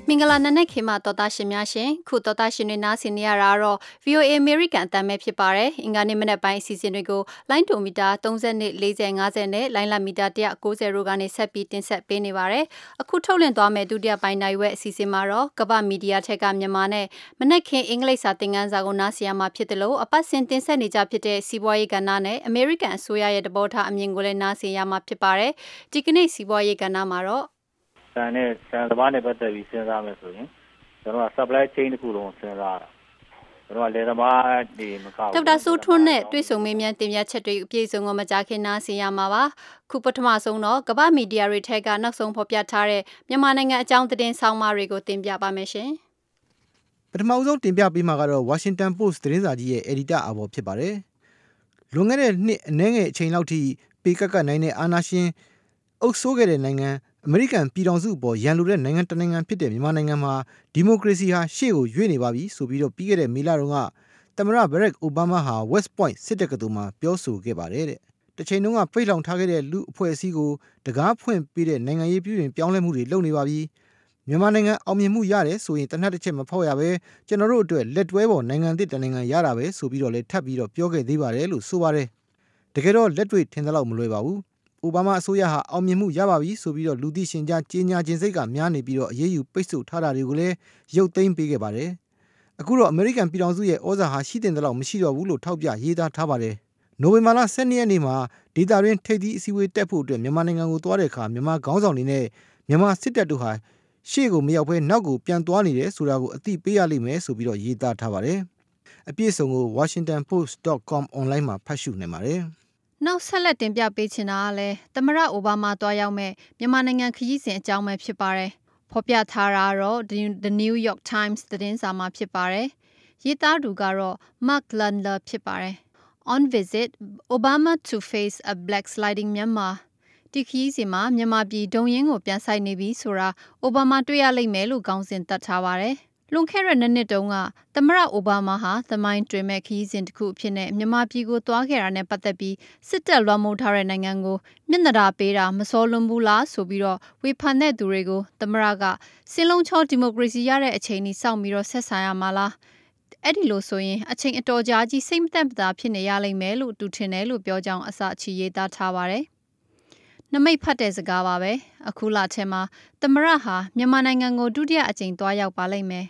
မင်္ဂလာနံနက်ခေတ်မှာတော်သားရှင်များရှင်ခုတော်သားရှင်တွေနားဆင်နေရတာတော့ VOA American အတမ်းပဲဖြစ်ပါတယ်အင်္ဂါနေ့မနက်ပိုင်းအစီအစဉ်တွေကိုလိုင်းတိုမီတာ30 40 50နဲ့လိုင်းလာမီတာ190တို့ကနေဆက်ပြီးတင်ဆက်ပေးနေပါတယ်အခုထုတ်လွှင့်သွားမယ့်ဒုတိယပိုင်းနိုင်ဝက်အစီအစဉ်မှာတော့ကမ္ဘာမီဒီယာထက်ကမြန်မာနဲ့မနက်ခင်းအင်္ဂလိပ်စာသင်ခန်းစာကိုနားဆင်ရမှာဖြစ်တယ်လို့အပတ်စဉ်တင်ဆက်နေကြဖြစ်တဲ့စီးပွားရေးကဏ္ဍနဲ့ American အစိုးရရဲ့တဘောထားအမြင်ကိုလည်းနားဆင်ရမှာဖြစ်ပါတယ်ဒီကနေ့စီးပွားရေးကဏ္ဍမှာတော့ဆန်သမားနဲ့ပတ်သက်ပြီးစဉ်းစားမယ်ဆိုရင်ကျွန်တော်က supply chain တစ်ခုလုံးစဉ်းစားတာကျွန်တော်ကလယ်သမားတွေမကောက်ဒေါက်တာစိုးထွန်းနဲ့တွေ့ဆုံမေးမြန်းတင်ပြချက်တွေအပြည့်စုံကိုမကြားခင်နားဆင်ရမှာပါခုပထမဆုံးတော့ကမ္ဘာမီဒီယာတွေထက်ကနောက်ဆုံးဖော်ပြထားတဲ့မြန်မာနိုင်ငံအကြောင်းသတင်းဆောင်မတွေကိုတင်ပြပါမယ်ရှင်ပထမဆုံးတင်ပြပေးမှာကတော့ Washington Post သတင်းစာကြီးရဲ့ editor အဘော်ဖြစ်ပါတယ်လွန်ခဲ့တဲ့နှစ်အနည်းငယ်အချိန်လောက်ထိပေကကနိုင်တဲ့အာဏာရှင်အုပ်စိုးခဲ့တဲ့နိုင်ငံအမေရိကန်ပြည်ထောင်စုအပေါ်ရန်လိုတဲ့နိုင်ငံတနိုင်ငံဖြစ်တဲ့မြန်မာနိုင်ငံမှာဒီမိုကရေစီဟာရှေ့ကိုရွေ့နေပါပြီဆိုပြီးတော့ပြီးခဲ့တဲ့မေလတုန်းကသမ္မတဘရက်အိုဘားမားဟာ West Point စစ်တပ်ကတူမှာပြောဆိုခဲ့ပါတယ်တဲ့တချိန်တုန်းကဖိတ်လောင်ထားခဲ့တဲ့လူအဖွဲ့အစည်းကိုတကားဖွင့်ပေးတဲ့နိုင်ငံရေးပြည်တွင်ပြောင်းလဲမှုတွေလုပ်နေပါပြီမြန်မာနိုင်ငံအောင်မြင်မှုရတယ်ဆိုရင်တနက်တစ်ချက်မဖောက်ရပဲကျွန်တော်တို့အတွက်လက်တွဲပေါ်နိုင်ငံသစ်တနိုင်ငံရတာပဲဆိုပြီးတော့လည်းထပ်ပြီးတော့ပြောခဲ့သေးပါတယ်လို့ဆိုပါတယ်တကယ်တော့လက်တွေ့ထင်သလောက်မလွယ်ပါဘူးအိုဘားမားအစိုးရဟာအောင်မြင်မှုရပါပြီဆိုပြီးတော့လူသိရှင်ကြားကြေညာခြင်းစိတ်ကများနေပြီးတော့အရေးယူပိတ်ဆို့ထားတာတွေကိုလည်းရုပ်သိမ်းပေးခဲ့ပါတယ်အခုတော့အမေရိကန်ပြည်ထောင်စုရဲ့ဩဇာဟာရှိတဲ့လောက်မရှိတော့ဘူးလို့ထောက်ပြရေးသားထားပါတယ်နိုဝင်ဘာလ12ရက်နေ့မှာဒေတာရင်းထိပ်သီးအစည်းအဝေးတက်ဖို့အတွက်မြန်မာနိုင်ငံကိုသွားတဲ့အခါမြန်မာခေါင်းဆောင်တွေနဲ့မြန်မာစစ်တပ်တို့ဟာရှေ့ကိုမရောက်ဘဲနောက်ကိုပြန်သွားနေတယ်ဆိုတာကိုအသိပေးရလိမ့်မယ်ဆိုပြီးတော့ရေးသားထားပါတယ်အပြည့်အစုံကို washingtonpost.com online မှာဖတ်ရှုနိုင်ပါတယ်နောက်ဆက်လက်တင်ပြပေးချင်တာကလည်းသမရအိုဘားမားတွားရောက်မဲ့မြန်မာနိုင်ငံခရီးစဉ်အကြောင်းပဲဖြစ်ပါတယ်ဖော်ပြထားတာတော့ The New York Times သတင်းစာမှာဖြစ်ပါတယ်ရေးသားသူကတော့ Mark Landler ဖြစ်ပါတယ် On visit Obama to face a backsliding Myanmar ဒီခရီးစဉ်မှာမြန်မာပြည်ဒုံရင်းကိုပြန်ဆိုင်နေပြီဆိုတာအိုဘားမားတွေ့ရလိမ့်မယ်လို့ခေါင်းစဉ်တက်ထားပါတယ်လွန်ခဲ့တဲ့နှစ်တုန်းကသမရအိုဘားမားဟာသမိုင်းတွင်မဲ့ခရီးစဉ်တစ်ခုအဖြစ်နဲ့မြန်မာပြည်ကိုသွားခဲ့တာနဲ့ပတ်သက်ပြီးစစ်တပ်လွှမ်းမိုးထားတဲ့နိုင်ငံကိုမျက်နှာတာပေးတာမစောလွန်ဘူးလားဆိုပြီးတော့ဝေဖန်တဲ့သူတွေကိုသမရကစင်လုံးချောဒီမိုကရေစီရတဲ့အချိန်ကြီးစောင့်ပြီးတော့ဆက်ဆံရမှာလားအဲ့ဒီလိုဆိုရင်အချိန်အတော်ကြာကြီးစိတ်မသက်သာဖြစ်နေရလိမ့်မယ်လို့တူထင်တယ်လို့ပြောကြောင်းအစအချီရေးသားထားပါတယ်နမိတ်ဖတ်တဲ့စကားပါပဲအခုလထဲမှာသမရဟာမြန်မာနိုင်ငံကိုဒုတိယအကြိမ်သွားရောက်ပါလိမ့်မယ်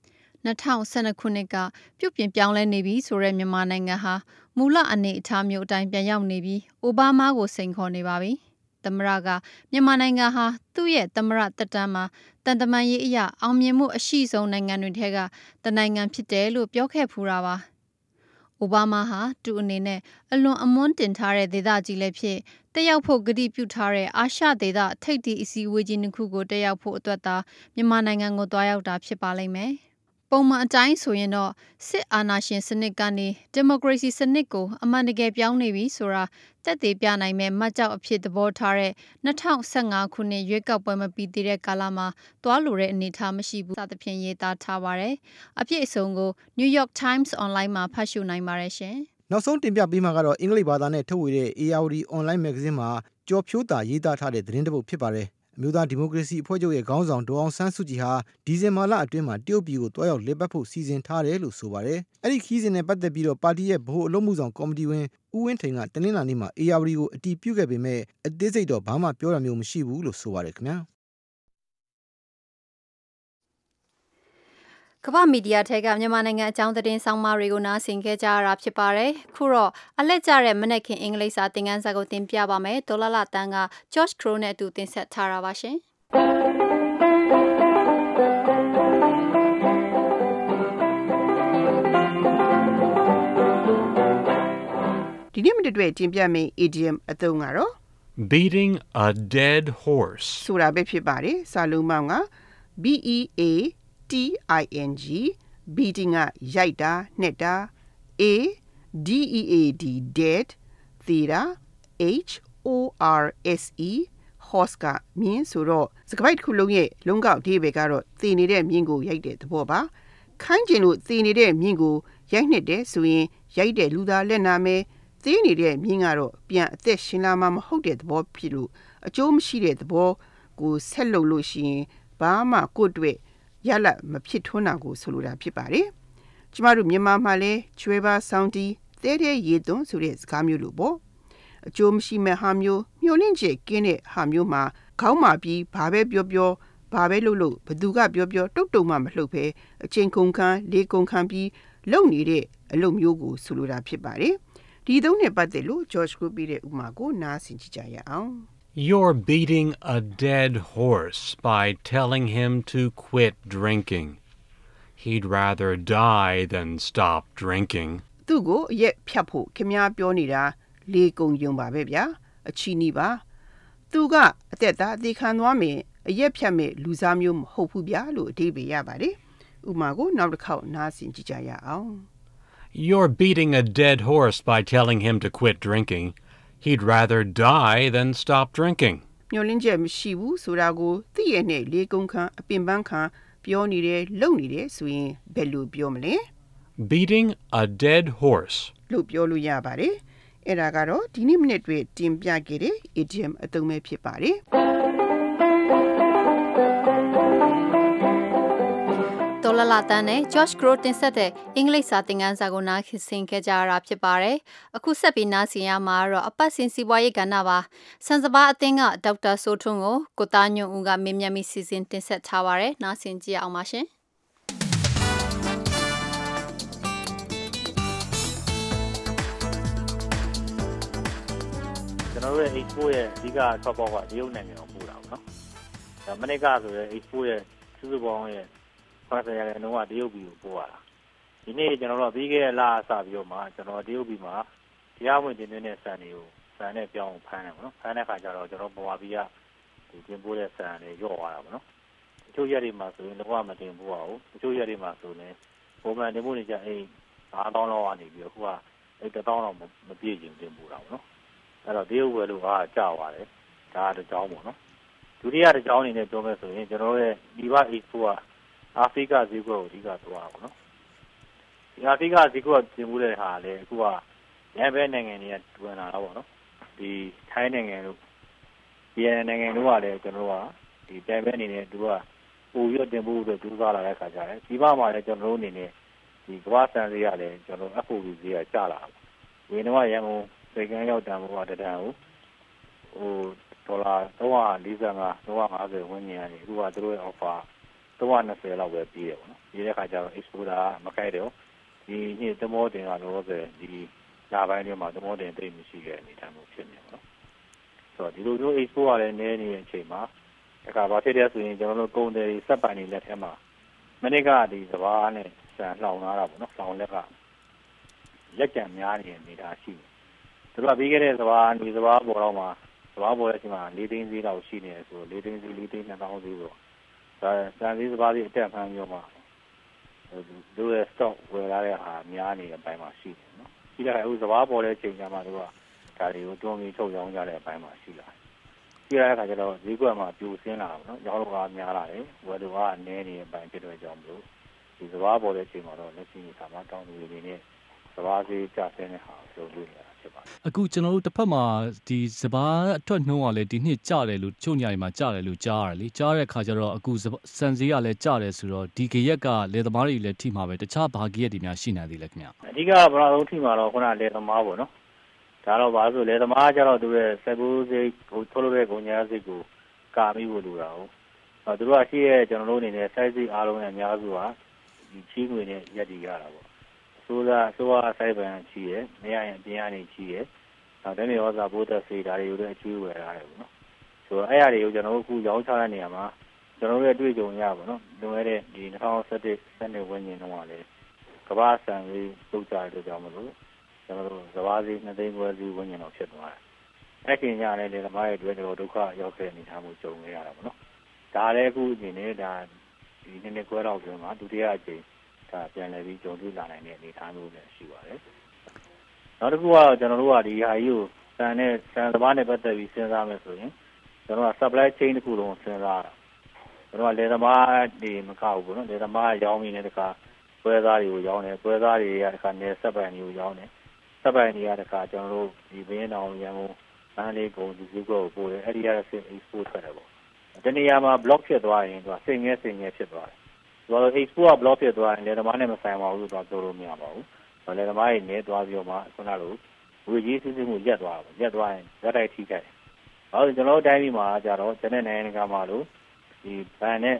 2012ခုနှစ်ကပြုပြင်ပြောင်းလဲနေပြီဆိုတဲ့မြန်မာနိုင်ငံဟာမူလအနေအထားမျိုးအတိုင်းပြန်ရောက်နေပြီးအိုဘားမားကိုစိန်ခေါ်နေပါပြီသမရကမြန်မာနိုင်ငံဟာသူ့ရဲ့သမရတက်တမ်းမှာတန်တမာရေးအရာအောင်မြင်မှုအရှိဆုံးနိုင်ငံတွေထဲကတနိုင်ငံဖြစ်တယ်လို့ပြောခဲ့ဖူးတာပါအိုဘားမားဟာသူ့အနေနဲ့အလွန်အမွန်းတင်ထားတဲ့ဒေသကြီးလည်းဖြစ်တက်ရောက်ဖို့ကတိပြုထားတဲ့အာရှဒေသထိပ်သီးအစည်းအဝေးကြီးတစ်ခုကိုတက်ရောက်ဖို့အတွက်သာမြန်မာနိုင်ငံကိုသွားရောက်တာဖြစ်ပါလိမ့်မယ်ပုံမှန်အတိုင်းဆိုရင်တော့စစ်အာဏာရှင်စနစ်ကနေဒီမိုကရေစီစနစ်ကိုအမှန်တကယ်ပြောင်းနေပြီဆိုတာသက်သေပြနိုင်မဲ့မှတ်ကြောက်အဖြစ်သဘောထားတဲ့2015ခုနှစ်ရွေးကောက်ပွဲမပြီးသေးတဲ့ကာလမှာတွားလိုတဲ့အနေအထားမရှိဘူးစသဖြင့်ရေးသားထားပါတယ်။အပြည့်အစုံကို New York Times Online မှာဖတ်ရှုနိုင်ပါတယ်ရှင်။နောက်ဆုံးတင်ပြပေးမှာကတော့အင်္ဂလိပ်ဘာသာနဲ့ထုတ်ဝေတဲ့ ARD Online Magazine မှာကြော်ဖြိုးတာရေးသားထားတဲ့သတင်းတစ်ပုဒ်ဖြစ်ပါတယ်။အမျိုးသားဒီမိုကရေစီအဖွဲ့ချုပ်ရဲ့ခေါင်းဆောင်ဒေါ်အောင်ဆန်းစုကြည်ဟာဒီဇင်ဘာလအတွင်းမှာတရုတ်ပြည်ကိုတွားရောက်လည်ပတ်ဖို့စီစဉ်ထားတယ်လို့ဆိုပါတယ်။အဲ့ဒီခီးစဉ်နဲ့ပတ်သက်ပြီးတော့ပါတီရဲ့ဗဟိုအလုပ်မှုဆောင်ကော်မတီဝင်ဦးဝင်းထိန်ကတနင်္လာနေ့မှာ ARD ကိုအတည်ပြုခဲ့ပေမဲ့အသေးစိတ်တော့ဘာမှပြောတာမျိုးမရှိဘူးလို့ဆိုပါတယ်ခင်ဗျာ။ကမ္ဘာမီဒီယာထက်ကမြန်မာနိုင်ငံအကြောင်းသတင်းဆောင်မတွေကိုနားဆင်ခဲ့ကြရတာဖြစ်ပါတယ်။ခုတော့အလက်ကျတဲ့မနက်ခင်းအင်္ဂလိပ်စာသင်ခန်းစာကိုတင်ပြပါမယ်။ဒေါ်လာတန်းက George Crow နဲ့အတူတင်ဆက်ထားတာပါရှင်။ဒီနေ့မတွေ့တင်ပြမယ့် idiom အသုံးကတော့ beating a dead horse ဆိုတာပဲဖြစ်ပါတယ်။စာလုံးပေါင်းက BEATING beating ကရိုက်တာနှက်တာ DEAD dead သေတာ HORSE horse ကမြင်းဆိုတော့စကားပိုက်တစ်ခုလုံးရဲ့လုံးကောက်အဓိပ္ပာယ်ကတော့သေနေတဲ့မြင်းကိုရိုက်တဲ့သဘောပါခိုင်းကျင်လို့သေနေတဲ့မြင်းကိုရိုက်နှက်တယ်ဆိုရင်ရိုက်တဲ့လူသားလက်နာမယ်သေနေတဲ့မြင်းကတော့ပြန်အသက်ရှင်လာမှမဟုတ်တဲ့သဘောဖြစ်လို့အကျိုးမရှိတဲ့သဘောကိုဆက်လုပ်လို့ရှိရင်ဘာမှကိုယ့်အတွက်ရလမဖြစ်ထွန်းတာကိုဆိုလိုတာဖြစ်ပါတယ်။ကျမတို့မြန်မာမှာလည်းကျွဲပါဆောင်းတီးတဲတဲ့ရေသွန်းဆိုတဲ့စကားမျိုးလိုပေါ့။အကျိုးမရှိမဲ့ဟာမျိုးမျောလင့်ချက်ကင်းတဲ့ဟာမျိုးမှာခေါင်းမာပြီးဘာပဲပြောပြောဘာပဲလို့ဘသူကပြောပြောတုတ်တုံမှမလှုပ်ပဲအချိန်ကုန်ခန်းလေးကုန်ခန်းပြီးလုံနေတဲ့အလုပ်မျိုးကိုဆိုလိုတာဖြစ်ပါတယ်။ဒီသုံးနဲ့ပတ်သက်လို့ George ကိုပြတဲ့ဥပမာကိုနားဆင်ကြည့်ကြရအောင်။ You're beating a dead horse by telling him to quit drinking. He'd rather die than stop drinking. သူ့ကိုအရက်ဖြတ်ဖို့ခင်ဗျားပြောနေတာလေကုံယုံပါပဲဗျာအချီနီပါသူကအသက်သားအသေးခံသွားမယ်အရက်ဖြတ်မဲ့လူစားမျိုးမဟုတ်ဘူးဗျာလို့အဓိပ္ပာယ်ရပါတယ်ဥပမာကိုနောက်တစ်ခေါက်နားဆင်ကြည့်ကြရအောင် You're beating a dead horse by telling him to quit drinking. He'd rather die than stop drinking. မျောလင်းချက်မရှိဘူးဆိုတာကိုသိရနဲ့လေကုံခံအပင်ပန်းခံပြောနေတယ်လုံနေတယ်ဆိုရင်ဘယ်လိုပြောမလဲ Beating a dead horse. လို့ပြောလို့ရပါတယ်အဲ့ဒါကတော့ဒီနေ့မိနစ်တွေတင်ပြခဲ့တဲ့ idiom အသုံးပဲဖြစ်ပါတယ်တော်လလတန်းနဲ့ George Crow တင်ဆက်တဲ့အင်္ဂလိပ်စာသင်ခန်းစာကိုနားဆင်ခဲ့ကြရတာဖြစ်ပါတယ်။အခုဆက်ပြီးနားဆင်ရမှာတော့အပတ်စဉ်စီးပွားရေးကဏ္ဍပါ။စံစပါအသင်းကဒေါက်တာစိုးထွန်းကိုကိုသားညွန့်ဦးကမေးမြန်းပြီးစီစဉ်တင်ဆက်ထားပါတယ်။နားဆင်ကြည့်အောင်ပါရှင်။ကျွန်တော်တို့ရဲ့ export ရဲ့အဓိကထွက်ပေါက်ကတရုတ်နိုင်ငံကိုပို့တာပေါ့နော်။ဒါမနေ့ကဆိုရင် export ရဲ့စုစုပေါင်းရဲ့80%ရာခိုင်နှုန်းကတရုတ်ပြည်ကိုပို့ရတာဒီနေ့ကျွန်တော်တို့ပြီးခဲ့တဲ့လအစပြီးတော့မှကျွန်တော်တရုတ်ပြည်မှာတရားဝင်တင်သွင်းတဲ့ဆန်တွေကိုဆန်နဲ့ပြောင်းဖမ်းတယ်ပေါ့နော်ဖမ်းတဲ့အခါကျတော့ကျွန်တော်ပေါ်ပါပြီးဒီတင်ပို့တဲ့ဆန်တွေရော့သွားတာပေါ့နော်တချို့ရက်တွေမှာဆိုရင်တော့မတင်ပို့ပါဘူးတချို့ရက်တွေမှာဆိုရင်ပုံမှန်တင်ပို့နေကြ9000လောက်ကနေပြီးတော့ခုက1000လောက်မပြည့်ချင်တင်ပို့တာပေါ့နော်အဲ့တော့တရုတ်ဝယ်လို့ကြာသွားတယ်ဒါတစ်ကြောင်းပေါ့နော်ဒုတိယတစ်ကြောင်းအနေနဲ့ပြောမယ်ဆိုရင်ကျွန်တော်ရဲ့ဒီဘ export ကအာဖရိကဈေးကွက်ကိုအဓိကသွားတာပေါ့နော်ဒီအာဖရိကဈေးကွက်ပြင်မှုတဲ့ဟာလည်းအခုကရန်ဘဲနိုင်ငံတွေကတွင်လာတာပေါ့နော်ဒီထိုင်းနိုင်ငံတို့ဒီနိုင်ငံတို့ကလည်းကျွန်တော်တို့ကဒီတိုင်ဘဲအနေနဲ့သူကပိုပြီးတင်ပို့ပြီးဒူးစားလာတဲ့ခါကျတယ်ဒီဘမှာလည်းကျွန်တော်တို့အနေနဲ့ဒီကမ္ဘာစံဈေးကလည်းကျွန်တော် FOB ဈေးကကျလာတယ်ဒီတော့ရန်ကုန်စိတ်ကန်းရောက်တန်ဖို့ကတဒံကိုဒေါ်လာ345 350ဝန်းကျင်ကနေအခုကသူတို့ရဲ့ offer 320လောက်ပဲပြီးတယ်ပေါ့နော်ဒီတဲ့ခါကျတော့ exporter မခိုက်တယ်ဒီနေ့သမောတင်ကလောဆယ်ဒီလာပိုင်းတွေမှာသမောတင်တိတ်မရှိခဲ့အနေထားမျိုးဖြစ်နေပေါ့နော်ဆိုတော့ဒီလိုမျိုး export ကလည်းနည်းနေတဲ့အချိန်မှာဒါကဘာဖြစ်လဲဆိုရင်ကျွန်တော်တို့ကုန်တယ်စက်ပိုင်တွေလက်ထဲမှာမနေ့ကဒီစဘာနဲ့ဆန်လှောင်လာတာပေါ့နော်လှောင်လက်ကလက်ကျန်များနေတဲ့အနေထားရှိတယ်သူတို့ကပြီးခဲ့တဲ့စဘာပေါ်တော့မှာစဘာပေါ်တဲ့အချိန်မှာ4သိန်းဈေးလောက်ရှိနေတယ်ဆို4သိန်းဈေး4သိန်း2000ဈေးဆိုစံစည်းစပါးကြီးအတက်ဖမ်းပြောမှာသူရဲ့ stock ဝယ်လာတဲ့ဟာများနေတဲ့အပိုင်းမှာရှိတယ်နော်။ပြီးတော့အခုစပါးပေါ်တဲ့ချိန်ကျမှသူကဒါတွေကိုတွန်းပြီးထုတ်ရောင်းကြတဲ့အပိုင်းမှာရှိလာတယ်။ပြီးရတဲ့အခါကျတော့ဈေးကွက်မှာပြိုဆင်းလာတာပေါ့နော်။ရောင်းလို့ကများလာတယ်။ဝယ်လို့ကနည်းနေတဲ့အပိုင်းဖြစ်တဲ့အကြောင်းမလို့ဒီစပါးပေါ်တဲ့ချိန်မှာတော့လက်ရှိအခါမှာတောင်းသူတွေနဲ့စပါးဈေးကျဆင်းတဲ့ဟာပြောလို့ရတာဖြစ်ပါတယ်။အခုကျွန်တော်တို့တစ်ဖက်မှာဒီစပါးအထွက်နှုန်းကလည်းဒီနှစ်ကျတယ်လို့ချို့ညတွေမှာကျတယ်လို့ကြားရတယ်လေ။ကြားတဲ့အခါကျတော့အခုစံဈေးကလည်းကျတယ်ဆိုတော့ဒီကရက်ကလယ်သမားတွေလည်းထိမှာပဲတခြားဘာကရက်တွေများရှိနေသေးလဲခင်ဗျ။အဓိကပထမဆုံးထိမှာတော့ခုနလယ်သမားပေါ့နော်။ဒါတော့ဘာလို့လယ်သမားကျတော့သူရဲ့စက်ကူးစိတ်ကိုထုတ်လုပ်တဲ့ကုန်ညာစိတ်ကိုကာမိဖို့လိုတာဟုတ်။သူတို့ကရှိရဲ့ကျွန်တော်တို့အနေနဲ့ size အားလုံးနဲ့အများစုကဒီချီးငွေနဲ့ရက်တည်ရတာပေါ့။ဆိုတော့စိုက်ပန်ချီးရဲ့မရရင်အပြင်ကနေချီးရဲ့နောက်တနေ့ရောစာပိုးသက်စေးဒါတွေကိုလည်းအကျွေးဝယ်ရတယ်ပေါ့နော်ဆိုတော့အဲ့အရာတွေကိုကျွန်တော်တို့အခုရောင်းချတဲ့နေရာမှာကျွန်တော်တို့ရဲ့တွေ့ကြုံရပါတော့လွန်ခဲ့တဲ့ဒီ2017 12ဝန်းကျင်တုန်းကလည်းကမ္ဘာစံလေးတုတ်ကြတဲ့ကြောင့်မလို့ကျွန်တော်တို့စဘာစီ2သိန်းခွဲစီဝန်းကျင်တော့ဖြစ်သွားတယ်အဲ့ဒီညလည်းလေသမားရဲ့တွေ့ကျွန်တော်ဒုက္ခရောက်ခဲ့အနေထားမျိုးကြုံနေရတာပေါ့နော်ဒါလည်းအခုအချိန်နဲ့ဒါဒီနေ့ခွဲတော့ပြောမှာဒုတိယအချိန်ဒါပြန်လည်ပြီးကြုံတွေ့လာနိုင်တဲ့အနေအထားမျိုးလည်းရှိပါတယ်နောက်တစ်ခုကကျွန်တော်တို့ကဒီဟာကြီးကိုဆန်စပါးနဲ့ပတ်သက်ပြီးစဉ်းစားမယ်ဆိုရင်ကျွန်တော်က supply chain တစ်ခုလုံးစဉ်းစားတာကျွန်တော်ကလယ်သမားတွေမကောက်ဘူးပေါ့နော်လယ်သမားရောင်းနေတဲ့တခါပွဲသားတွေကိုရောင်းတယ်ပွဲသားတွေကတခါနယ်စက်ပိုင်တွေကိုရောင်းတယ်စက်ပိုင်တွေကတခါကျွန်တော်တို့ဒီဘင်းတောင်ရန်ကုန်မန္တလေးကုန်ဒီဈေးကွက်ကိုပို့တယ်အဲ့ဒီရတဲ့ export ထွက်တယ်ပေါ့တနေရာမှာ block ဖြစ်သွားရင်သူကစိတ်ငဲဖြစ်သွားတယ်ဆိုတော့ export က block ဖြစ်သွားရင်လည်းသမားနဲ့မဆိုင်ပါဘူးဆိုတော့ပြောလို့မရပါဘူး။လည်းသမားတွေနဲ့သွားပြီးတော့မှခုနလိုဝေကြီးစစ်စစ်မှုရက်သွားရင်ရက်တိုက်ထိခိုက်တယ်။ဟုတ်ကျွန်တော်တို့တိုင်းပြည်မှာကြတော့ကျန်တဲ့နိုင်ငံကမှလို့ဒီဘဏ်နဲ့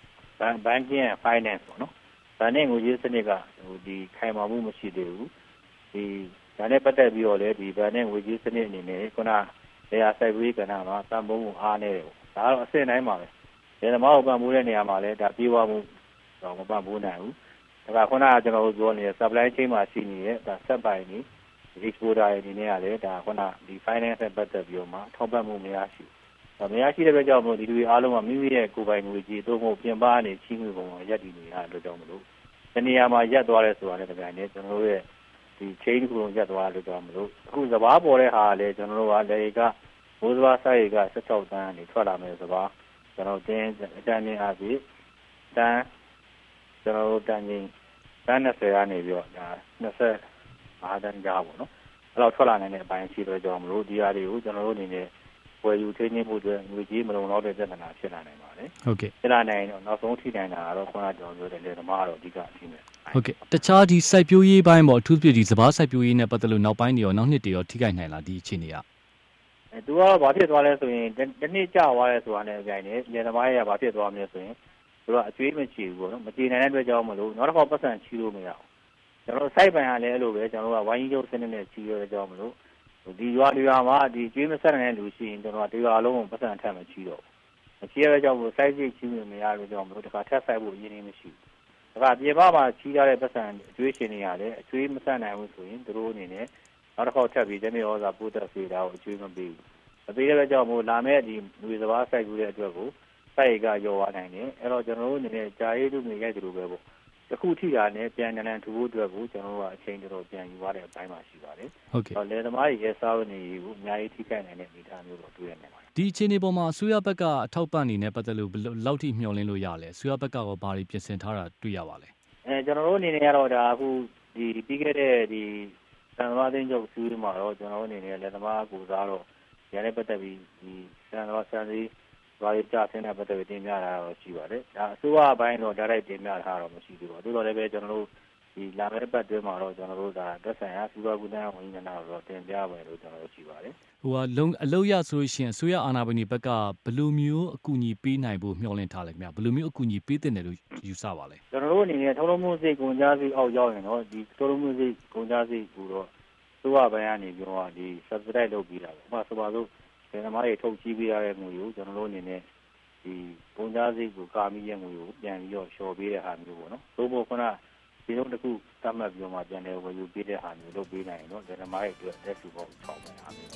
banking and finance ပေါ့နော်။ဘဏ်နဲ့ငွေကြေးစနစ်ကဒီခိုင်မာမှုမရှိသေးဘူး။ဒီဒါနဲ့ပတ်သက်ပြီးတော့လည်းဒီဘဏ်နဲ့ငွေကြေးစနစ်အနေနဲ့ခုနနေရာစိုက်ပြီးကဏ္ဍမှာတန်ဖိုးမှုအားနည်းတယ်။ဒါကတော့အဆင့်တိုင်းပါပဲ။ဒီသမားကိုပံ့ပိုးတဲ့နေရာမှာလည်းဒါပြေဝမှုတော့မပံ့ပိုးနိုင်ဘူး။ဒါကခုနကကျွန်တော်တို့ပြောနေတဲ့ supply chain မှာရှိနေတဲ့ဒါဆက်ပိုင်းနေ exporter တွေအနေနဲ့ကလည်းဒါခုနဒီ finance နဲ့ပတ်သက်ပြီးတော့မှထောက်ပံ့မှုမရရှိဘူး။မရရှိတဲ့အတွက်ကြောင့်မို့ဒီလူတွေအားလုံးကမိမိရဲ့ကိုယ်ပိုင်ငွေကြေးသို့မဟုတ်ပြင်ပကနေချီးငွေပုံမှာရပ်တည်နေတာလို့ကြောင့်မလို့ဒီနေရာမှာရပ်သွားရဲဆိုတာလည်းတကယ်နဲ့ကျွန်တော်တို့ရဲ့ဒီ chain ကိုရပ်သွားလို့ကြောင့်မလို့အခုစဘာပေါ်တဲ့ဟာလည်းကျွန်တော်တို့ကလေကဘိုးစဘာစိုက်က16တန်းကနေထွက်လာမယ်စဘာကျွန်တော်တင်းအတန်းချင်းအားဖြင့်တန်းကျွန်တော်တို့တန်းချင်းတန်း20ကနေပြီးတော့ဒါ25တန်းကြားပေါ့နော်အဲ့တော့ထွက်လာနိုင်တဲ့အပိုင်းရှိတော့ကြောင့်မလို့ဒီဟာတွေကိုကျွန်တော်တို့အနေနဲ့ဝယ်ယူထိန်းသိမ်းမှုတွေငွေကြေးမလုံလောက်တဲ့ပြဿနာဖြစ်လာနိုင်ပါတယ်ဟုတ်ကဲ့ဖြစ်လာနိုင်တော့နောက်ဆုံးထိနိုင်တာကတော့ခုနကကျွန်တော်ပြောတဲ့လေသမားတော့အဓိကအထိမဲ့ဟုတ်ကဲ့တခြားဒီစိုက်ပျိုးရေးပိုင်းပေါ့အထူးသဖြင့်ဒီစပါးစိုက်ပျိုးရေးနဲ့ပတ်သက်လို့နောက်ပိုင်းတွေရောနောက်နှစ်တွေရောထိခိုက်နိုင်လားဒီအခြေအနေကသူကတော့ဘာဖြစ်သွားလဲဆိုရင်တစ်နှစ်ကြာသွားလဲဆိုတာနဲ့အကြိုင်နဲ့လေသမားရဲ့ဘာဖြစ်သွားမလဲဆိုရင်သူကအကျွေးမချီဘူးပေါ့နော်မချီနိုင်တဲ့အတွက်ကြောင့်မလို့နောက်တစ်ခါပတ်စံချီလို့မရအောင်ကျွန်တော်စိုက်ပန်ရလဲအဲ့လိုပဲကျွန်တော်ကဝိုင်းကြီးကျုပ်စနစ်နဲ့ချီရတဲ့ကြောင့်မလို့ဒီရွာမှာဒီကျွေးမဆက်နိုင်တဲ့လူရှိရင်ကျွန်တော်ဒီရွာလုံးကိုပတ်စံထပ်မချီတော့မချီရတဲ့ကြောင့်မလို့စိုက်ကြည့်ချီလို့မရလို့ကြောင့်မလို့တခါထပ်စိုက်ဖို့အရင်မရှိဘူးဒါကပြေပမှာချီရတဲ့ပတ်စံအကျွေးရှင်တွေရတယ်အကျွေးမဆက်နိုင်ဘူးဆိုရင်သူတို့အနေနဲ့နောက်တစ်ခါထပ်ပြီးတမီဩဇာပိုးတက်စေတာကိုအကျွေးမပေးဘူးအပေးတဲ့ကြောင့်မို့လာမဲ့ဒီလူစဘာစိုက်ကူတဲ့အတွက်ကိုစိုက်ကရောသွားနိုင်တယ်အဲ့တော့ကျွန်တော်တို့အနေနဲ့ဂျာရေးလူတွေရိုက်တယ်လို့ပဲပေါ့တခုထိတာနဲ့ပြန်နန်းထူဖို့အတွက်ကိုကျွန်တော်တို့ကအချိန်တော်ပြန်ယူရတဲ့အပိုင်းမှာရှိပါတယ်ဟုတ်ကဲ့လေသမားကြီးရဲ့စားဝတ်နေရေးကိုအများကြီးထိခိုက်နိုင်တဲ့အနေအထားမျိုးတော့တွေ့ရနိုင်ပါတယ်ဒီအခြေအနေပေါ်မှာအစိုးရဘက်ကအထောက်ပံ့နေနဲ့ပတ်သက်လို့ဘယ်လောက်ထိမျှော်လင့်လို့ရလဲအစိုးရဘက်ကရောဘာတွေပြင်ဆင်ထားတာတွေ့ရပါလဲကျွန်တော်တို့အနေနဲ့ကတော့ဒါအခုဒီပြီးခဲ့တဲ့ဒီသံသမားသိန်းချုပ်စီးမှာတော့ကျွန်တော်တို့အနေနဲ့လေသမားကိုစားတော့ရတဲ့ပတ်သက်ပြီးဒီသံသမားစံစည်းဘာတွေကြားဆင်းတဲ့ပတ်သက်ပြီးတင်ပြတာတော့ရှိပါတယ်ဒါအစိုးရအပိုင်းတော့ဒါရိုက်တင်ပြတာတော့မရှိသေးပါဘူးတိုးတော့လည်းပဲကျွန်တော်တို့ဒီလာမယ့်ပတ်တွဲမှာတော့ကျွန်တော်တို့ဒါသက်ဆိုင်ရာစီးပွားကူးသန်းဝန်ကြီးဌာနတော့တင်ပြမယ်လို့ကျွန်တော်တို့ရှိပါတယ်ဟိုကအလုပ်ရဆိုလို့ရှိရင်အစိုးရအာဏာပိုင်တွေဘက်ကဘယ်လိုမျိုးအကူအညီပေးနိုင်ဖို့မျှော်လင့်ထားလဲခင်ဗျာဘယ်လိုမျိုးအကူအညီပေးတင်တယ်လို့ယူဆပါလဲကျွန်တော်တို့အနေနဲ့ထုံးလုံးမှုစိတ်ကုန်ကြစိတ်အောက်ရောက်ရင်တော့ဒီထုံးလုံးမှုစိတ်ကုန်ကြစိတ်ကိုတော့စိုးရဘက်ကနေပြောတာဒီ subsidize လုပ်ပြီးတာပေါ့ဆိုပါစို့ဒီသမားတွေထုတ်ကြည့်ပေးရတဲ့ငွေကိုကျွန်တော်တို့အနေနဲ့ဒီကုန်ကြစိတ်ကိုကာမိရဲ့ငွေကိုပြန်ပြီးတော့လျှော်ပေးတဲ့ဟာမျိုးပေါ့နော်သို့မဟုတ်ခုနဒီလိုတစ်ခုသတ်မှတ်ပြီးတော့မှပြန်လဲဝယ်ယူပေးတဲ့ဟာမျိုးလုပ်ပေးနိုင်တော့ဒီသမားတွေအတွက်လက်ရှိပေါ့၆မယ်အားမျိုး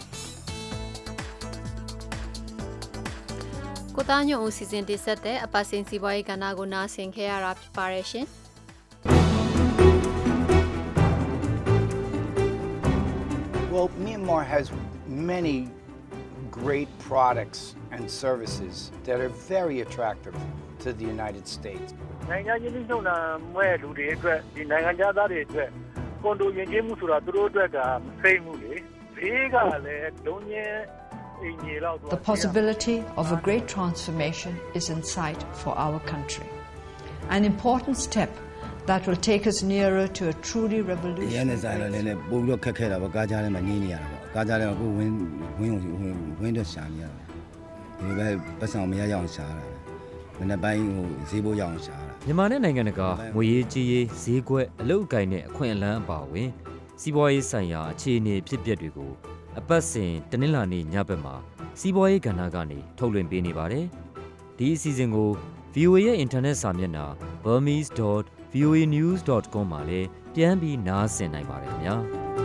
ကိုသားညွန့်ဦးစီစဉ်တင်ဆက်တဲ့အပတ်စဉ်စီးပွားရေးကဏ္ဍကိုနားဆင်ခဲ့ရတာဖြစ်ပါတယ်ရှင် Well, Myanmar has many great products and services that are very attractive to the United States. နိုင်ငံချင်းနှုတ်နာမဲ့လူတွေအတွက်ဒီနိုင်ငံသားတွေအတွက်ကွန်ဒိုယဉ်ကျေးမှုဆိုတာသူတို့အတွက်ကမစိမ့်မှုလေဘေးကလည်းလုံးချင်းအင်ကြီးလောက် The possibility of a great transformation is in sight for our country. An important step that will take us nearer to a truly revolutionary. ရန်ဆိုင်လည်းလည်းပို့ပြီးတော့ခက်ခဲတာပေါ့ကားကြားထဲမှာညင်းနေရတာပေါ့ကားကြားထဲမှာကိုဝင်းတော့ရှာနေရတာဒီလိုပဲပတ်စံမရရအောင်ရှာတာမနေ့ပိုင်းဈေးဘိုးရအောင်ရှာတာမြန်မာနဲ့နိုင်ငံတကာငွေရေးကြေးရေးဈေးကွက်အလုပ်အကိုင်နဲ့အခွင့်အလမ်းအပါအဝင်စီးပွားရေးဆိုင်ရာအခြေအနေဖြစ်ပျက်တွေကိုအပတ်စဉ်တနင်္လာနေ့ညဘက်မှာစီးပွားရေးကဏ္ဍကနေထုတ်လွှင့်ပေးနေပါတယ်ဒီအစီအစဉ်ကို VOA ရဲ့ internet စာမျက်နှာ burmese.voanews.com မှာလည်းပြန်ပြီးနားဆင်နိုင်ပါတယ်ခင်ဗျာ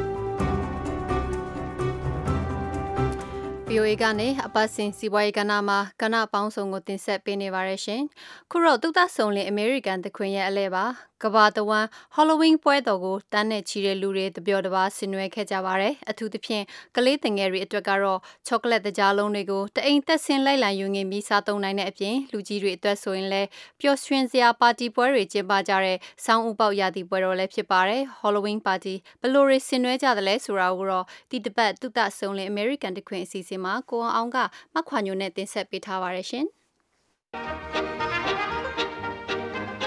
VOA ကနေအပတ်စဉ်စီးပွားရေးကဏ္ဍမှာကဏ္ဍပေါင်းစုံကိုတင်ဆက်ပေးနေပါတယ်ရှင်။ခုတော့သုတဆုံလင်အမေရိကန်သခွင်ရဲ့အလဲပါကဘာတဝမ်း Halloween ပွဲတော်ကိုတန်းနဲ့ချီတဲ့လူတွေတပြောတပါဆင်နွှဲခဲ့ကြပါတယ်။အထူးသဖြင့်ကလေးငယ်တွေအတွက်ကတော့ချောကလက်တကြားလုံးတွေကိုတအိမ်သက်ဆင်းလိုက်လံယူငင်ပြီးစားသုံးနိုင်တဲ့အပြင်လူကြီးတွေအတွက်ဆိုရင်လည်းပျော်ရွှင်စရာပါတီပွဲတွေကျင်းပကြတဲ့ဆောင်းဥပေါက်ရာသီပွဲတော်လည်းဖြစ်ပါတယ်။ Halloween party ဘယ်လိုတွေဆင်နွှဲကြသလဲဆိုတာကိုတော့ဒီတစ်ပတ်သုတဆုံလင်အမေရိကန်သခွင်အစီအစဉ်မှာကိုအောင်ကမခွာညိုနဲ့တင်ဆက်ပေးထားပါတယ်ရှင်။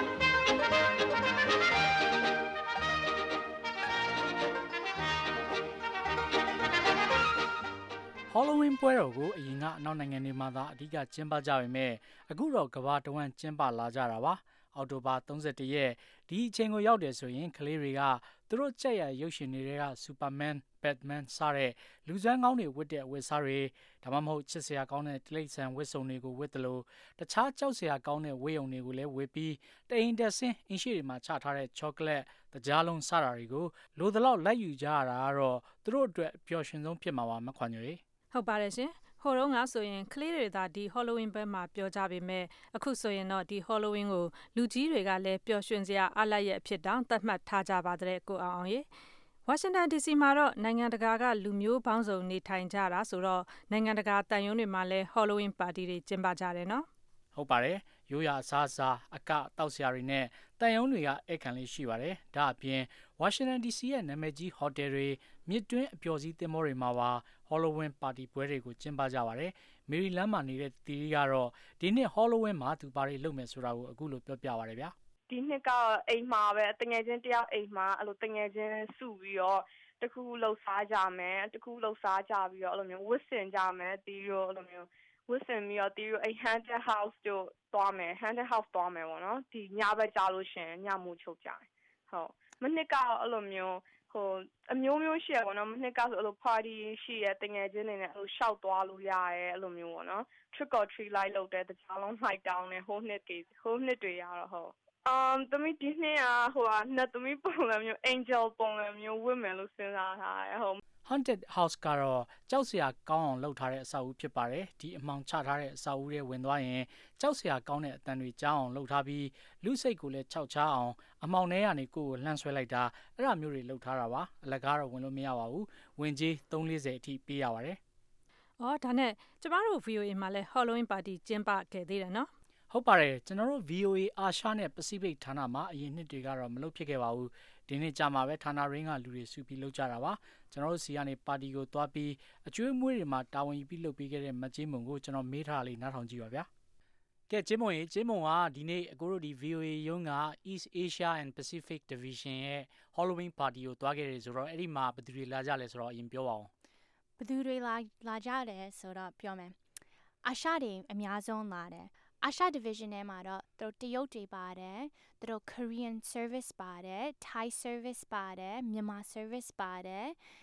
ပွဲတော်ကိုအရင်ကအနောက်နိုင်ငံတွေမှာသာအဓိကကျင်းပကြပေမဲ့အခုတော့ကမ္ဘာတဝန်းကျင်းပလာကြတာပါအော်တိုဘာ31ရက်ဒီအချိန်ကိုရောက်တယ်ဆိုရင်ကလေးတွေကသူတို့ကြက်ရရုပ်ရှင်တွေကစူပါမန်ဘက်မန်စတဲ့လူစွမ်းကောင်းတွေဝတ်တဲ့ဝတ်စားတွေဒါမှမဟုတ်ချစ်စရာကောင်းတဲ့တိရစ္ဆာန်ဝတ်စုံတွေကိုဝတ်တယ်လို့တခြားကြောက်စရာကောင်းတဲ့ဝတ်ယုံတွေကိုလည်းဝတ်ပြီးတအိမ်တက်ဆင်းအင်းရှိတွေမှာချထားတဲ့ချောကလက်တကြားလုံးစတာတွေကိုလိုသလောက်လိုက်ယူကြရတာကတော့သူတို့အတွက်ပျော်ရွှင်ဆုံးဖြစ်မှာပါမခွန်ညွေဟုတ်ပါတယ်ရှင်ဟိုတော့ငါဆိုရင်ကလေးတွေသာဒီ Halloween ဘက်မှာပြောကြပေမဲ့အခုဆိုရင်တော့ဒီ Halloween ကိုလူကြီးတွေကလည်းပျော်ရွှင်စရာအလိုက်ရဲ့အဖြစ်တောင်သတ်မှတ်ထားကြပါတဲ့ကိုအောင်ရေဝါရှင်တန် DC မှာတော့နိုင်ငံတကာကလူမျိုးပေါင်းစုံနေထိုင်ကြတာဆိုတော့နိုင်ငံတကာတန်ယုံတွေမှာလည်း Halloween party တွေကျင်းပကြတယ်နော်ဟုတ်ပါတယ်ရိုးရာအစားအစာအကတောက်စရာတွေနဲ့တန်ယုံတွေကဧကန်လေးရှိပါတယ်ဒါအပြင်ဝါရှင်တန် DC ရဲ့နာမည်ကြီးဟိုတယ်တွေမြစ်တွင်းအပျော်စီးသင်္ဘောတွေမှာပါ Halloween party ပွဲတွေကိုကျင်းပကြပါတယ်မေရီလန်းမှာနေတဲ့တီရီကတော့ဒီနှစ် Halloween မှာသူပါတွေလုပ်မယ်ဆိုတာကိုအခုလိုပြောပြပါရဗျာဒီနှစ်ကအိမ်မှာပဲတငယ်ချင်းတယောက်အိမ်မှာအဲ့လိုတငယ်ချင်းစုပြီးတော့တခုလှုပ်ရှားကြမယ်တခုလှုပ်ရှားကြပြီးတော့အဲ့လိုမျိုးဝတ်ဆင်ကြမယ်တီးရောအဲ့လိုမျိုးဝတ်ဆင်ပြီးတော့တီးရောအဲ့ haunted house တို့သွားမယ် haunted house သွားမယ်ပေါ့နော်ဒီညဘက်ကြာလို့ရှင်ညမို့ချုပ်ကြတယ်ဟုတ်မနှစ်ကအဲ့လိုမျိုးဟိုအမျိုးမျိုးရှိရပေါ့နော်မနှစ်ကဆိုအဲ့လို party ရှိရတငယ်ချင်းတွေနဲ့အဲ့လိုရှောက်သွားလို့ရရဲအဲ့လိုမျိုးပေါ့နော် trick or treat လိုက်လုပ်တဲ့တခြားလုံး night down နဲ့ဟိုနှစ်တွေရတော့ဟုတ်သမီးဒီနေ့ဟိုနှစ်သမီးပုံစံမျိုး angel ပုံစံမျိုးဝတ်မယ်လို့စဉ်းစားထားတယ်ဟုတ် Haunted House ကတော့ကြောက်စရာကောင်းအောင်လုပ်ထားတဲ့အဆောက်အဦဖြစ်ပါတယ်ဒီအမှောင်ချထားတဲ့အဆောက်အဦတွေဝင်သွားရင်ကြောက်စရာကောင်းတဲ့အတန်တွေကြားအောင်လုပ်ထားပြီးလူစိတ်ကိုလည်းခြောက်ချအောင်အမှောင်ထဲကနေကိုယ်ကိုလှမ်းဆွဲလိုက်တာအဲ့ဒါမျိုးတွေလုပ်ထားတာပါအလကားတော့ဝင်လို့မရပါဘူးဝင်ကြီး340အထိပေးရပါတယ်အော်ဒါနဲ့ကျမတို့ VOA မှာလည်း Halloween party ကျင်းပခဲ့သေးတယ်နော်ဟုတ်ပါတယ်ကျွန်တော်တို့ VOA အာရှနဲ့ Pacific ဌာနမှာအရင်နှစ်တွေကတော့မလုပ်ဖြစ်ခဲ့ပါဘူးဒီနေ့ကြာမှာပဲဌာနရင်းကလူတွေစုပြီးလုပ်ကြတာပါကျွန်တော်တို့စီကနေပါတီကိုသွားပြီးအကျွေးမွေးတွေမှာတာဝန်ယူပြီးလုပ်ပေးခဲ့တဲ့မတ်ကြီးမုံကိုကျွန်တော်မေးထားလေးနားထောင်ကြည့်ပါဗျာကဲဂျင်းမုံကဒီနေ့အကိုတို့ဒီ VOA ရုံးက East Asia and Pacific Division ရဲ့ Halloween party ကိုသွားခဲ့တယ်ဆိုတော့အဲ့ဒီမှာဘယ်သူတွေလာကြလဲဆိုတော့အရင်ပြောပါအောင်ဘယ်သူတွေလာကြတယ်ဆိုတော့ပြောမယ်အာရှတွေအများဆုံးလာတယ်Asha Division ထဲမှာတော့သူတို့တရုတ်တွေပါတယ်သူတို့ Korean service ပါတယ် Thai service ပါတယ် Myanmar service ပါတယ်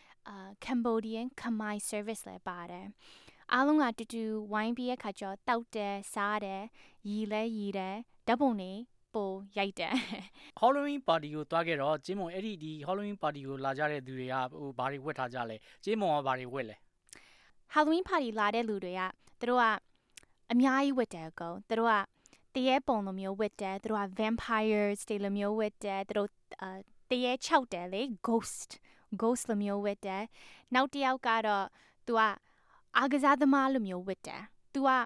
Cambodian Khmer service လည်းပါတယ်အားလုံးကတူတူဝိုင်းပြီးအခါကျတော့တောက်တယ်စားတယ်ရီလဲရီတယ်ဓာတ်ပုံတွေပိုရိုက်တယ် Halloween party ကိုသွားခဲ့တော့ဂျင်းမုံအဲ့ဒီ Halloween party ကိုလာကြတဲ့သူတွေကဟိုဘာတွေဝတ်ထားကြလဲဂျင်းမုံကဘာတွေဝတ်လဲ Halloween party လာတဲ့လူတွေကသူတို့ကအများကြီးဝတ်တယ်ကောသူတို့ကတရေပုံလိုမျိုးဝတ်တယ်သူတို့က vampires တွေလိုမျိုးဝတ်တယ်သူတို့တရေချောက်တယ်လေ ghost လိုမျိုးဝတ်တယ်နောက်တစ်ယောက်ကတော့သူကအားကစားသမားလိုမျိုးဝတ်တယ်သူက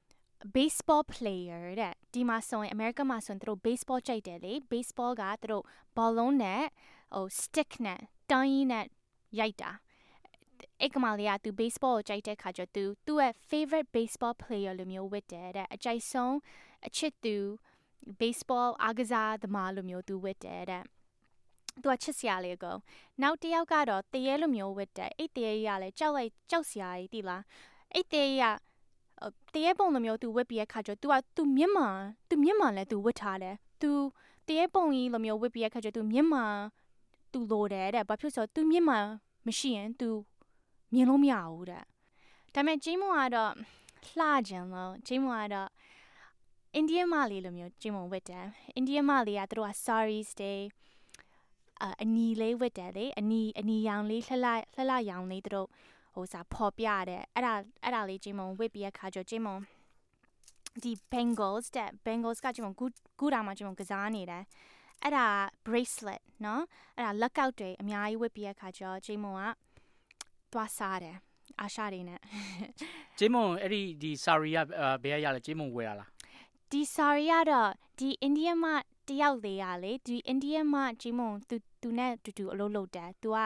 baseball player တဲ့ဒီမှာဆိုရင် America မှာဆိုရင်သူတို့ baseball ကြိုက်တယ်လေ baseball ကသူတို့ ball လုံးနဲ့ဟို stick နဲ့တိုင်းနဲ့ရိုက်တာအဲ့ကမလေးကသူ baseball ကိုကြိုက်တဲ့ခါကျသူ့ရဲ့ favorite baseball player လိုမျိုးဝတ်တယ်တဲ့အကြိုက်ဆုံးအချစ်သူ baseball အားကစားသမားလိုမျိုးသူဝတ်တယ်တဲ့သူကချစ်စရာလေးကိုနောက်တစ်ယောက်ကတော့တရေလိုမျိုးဝတ်တယ်အဲ့တရေကြီးကလည်းကြောက်စရာကြီးတိလားအဲ့တရေကြီးကတရေပုံလိုမျိုးသူဝတ်ပြီးတဲ့ခါကျသူမျက်မှန်လည်းသူဝတ်ထားတယ်သူတရေပုံကြီးလိုမျိုးဝတ်ပြီးတဲ့ခါကျသူမျက်မှန်သူလိုတယ်တဲ့ဘာဖြစ်ဆိုသူမျက်မှန်မရှိရင်သူမြင်လို့မရဘူးတဲ့ဒါပေမဲ့ဂျင်းမကတော့လှကြင်လို့ဂျင်းမကတော့အိန္ဒိယမလေးလိုမျိုးဂျင်းမဝတ်တယ်အိန္ဒိယမလေးကသူတို့က sarees တွေအနီလေးဝတ်တယ်လေအနီရောင်လေးလှလှရောင်လေးသူတို့ဟိုစားဖော်ပြတယ်အဲ့ဒါလေးဂျင်းမဝတ်ပြီးအခါကျဂျင်းမဒီ Bengals ကဂျင်းမကူတာမှာဂျင်းမကစားနေတယ်အဲ့ဒါ bracelet နော်အဲ့ဒါလက်ကောက်တွေအများကြီးဝတ်ပြီးအခါကျဂျင်းမကသွားစားတယ်အာရှတွေနဲ့ဂျင်းမုံအဲ့ဒီဆာရီကဘယ်ရလဲဂျင်းမုံဝယ်ရလားဒီဆာရီကတော့ဒီအိန္ဒိယမှာတယောက်လေးရလေဒီအိန္ဒိယမှာဂျင်းမုံသူနဲ့တူအလုပ်လုပ်တယ်သူက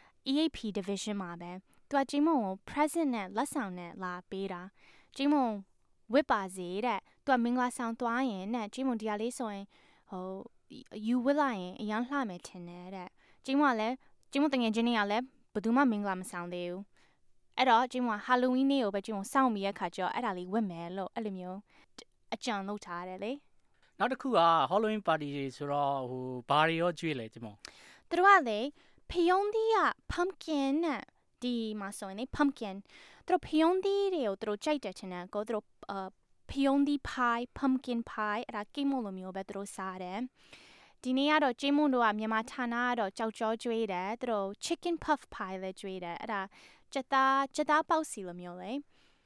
EAP division မှာပဲသူကဂျင်းမုံကို present နဲ့လက်ဆောင်နဲ့လာပေးတာဂျင်းမုံဝစ်ပါစေတဲ့သူကမင်္ဂလာဆောင်သွားရင်နဲ့ဂျင်းမုံတရားလေးဆိုရင်ဟိုယူဝစ်လိုက်ရင်အရင်လှမယ်ထင်တယ်တဲ့ဂျင်းမုံကလည်းဂျင်းမုံတငယ်ချင်းတွေကလည်းဘယ်သူမှမင်္ဂလာမဆောင်သေးဘူးအဲ့တော့ကျင်းမ Halloween နေ့ကိုပဲကျင်းစောင့်ပြီးရခါကျတော့အဲ့ဒါလေးဝတ်မယ်လို့အဲ့လိုမျိုးအကြံလုပ်ထားရတယ်လေနောက်တစ်ခုက Halloween party တွေဆိုတော့ဟိုဘာတွေရောကျွေးလဲကျင်းမသူတို့ကလေဖယုံသီးက pumpkin နဲ့ဒီမှာဆိုရင်လေ pumpkin သူတို့ဖယုံသီးတွေကိုသူတို့ကြိုက်တယ်ချင်တယ်ကိုသူတို့ဖယုံသီး pie pumpkin pie အဲ့ဒါကိမို့လိုမျိုးပဲသူတို့စားတယ်ဒီနေ့ကတော့ကျင်းမွန်တို့ကမြန်မာဌာနကတော့ကြောက်ကြောကျွေးတယ်သူတို့ chicken puff pie လည်းကျွေးတယ်အဲ့ဒါကြက်သားပေါက်စီလိုမျိုးလေ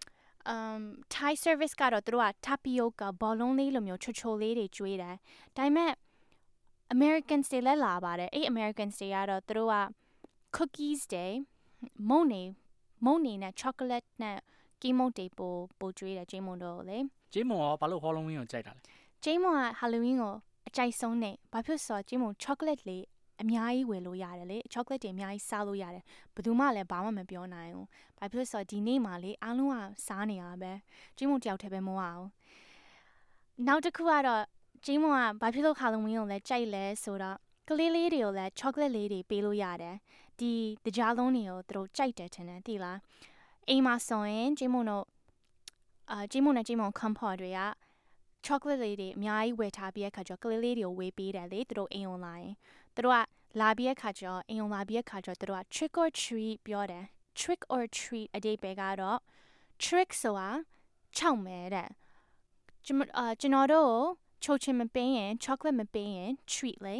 Thai service ကတော့သူတို့က tapioca ဘောလုံးလေးလိုမျိုးချိုလေးတွေကျွေးတယ်ဒါပေမဲ့ Americans တွေလည်းလာပါတယ်အဲ့ Americans တွေကတော့သူတို့က cookies day မုန်နေနဲ့ chocolate နဲ့ကီမုတ်တွေပိုကျွေးတယ်ကျင်းမွန်တို့လေကျင်းမွန်ရောဘာလို့ Halloween ကိုကြိုက်တာလဲကျင်းမွန်က Halloween ကိုအကြိုက်ဆုံးနေဘာဖြစ်ဆိုကျင်းမွန် chocolate လေးအများကြီးဝယ်လို့ရတယ်လေ chocolate တွေအများကြီးစားလို့ရတယ်ဘယ်သူမှလည်းဘာမှမပြောနိုင်ဘူးဘာဖြစ်ဆိုဒီနေ့မှလေအားလုံးကစားနေရပဲကျင်းမွန်တယောက်တည်းပဲမဟုတ်အောင်နောက်တစ်ခုကတော့ကျင်းမွန်ကဘာဖြစ်လို့ Halloween ကိုလည်းကြိုက်လဲဆိုတော့ကလေးလေးတွေကိုလည်း chocolate လေးတွေပေးလို့ရတယ်ဒီကြားလုံးတွေကိုသူတို့ကြိုက်တယ်ထင်တယ်သိလားအိမ်မှာဆိုရင်ကျင်းမွန်တို့ကျင်းမွန်နဲ့ကျင်းမွန် comfort တွေက chocolate လေးတွေအများကြီးဝယ်ထားပြီးတဲ့ခါကျတော့ကလေးလေးတွေကိုဝေးပေးတယ်လေသူတို့အိမ်ဝင်လာရင်သူတို့ကလာပြီးတဲ့ခါကျတော့အိမ်ဝင်လာပြီးတဲ့ခါကျတော့သူတို့က trick or treat ပြောတယ် trick or treat အဓိပ္ပာယ်ကတော့ trick ဆိုတာခြောက်မယ်တဲ့ကျွန်တော်တို့ချိုချင်မပေးရင် chocolate မပေးရင် treat လေ